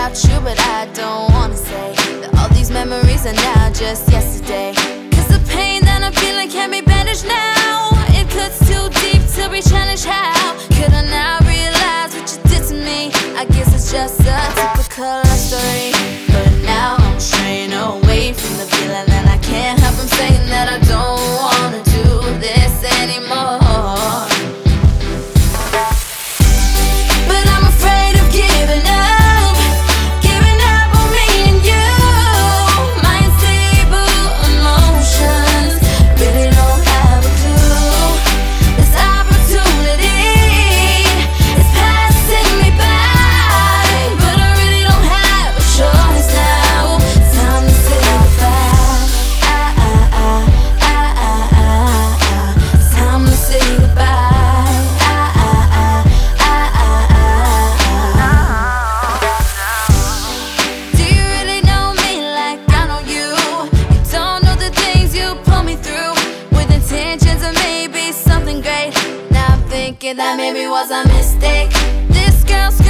about you, but I don't wanna say that all these memories are now just yesterday. Cause the pain that I'm feeling can't be bandaged now. It cuts too deep to be challenged. How could I now realize what you did to me? I guess it's just a typical love story. But now I'm straying away from the feeling, and I can't help from saying that I don't wanna do this anymore. But I'm afraid of giving up, giving up on me and you. My unstable emotions really don't have a clue. This opportunity is passing me by, but I really don't have a choice now. Time to say goodbye. Time to say goodbye. Do you really know me like I know you? You don't know the things you put me through, with intentions of maybe something great. Now I'm thinking that maybe was a mistake. This girl's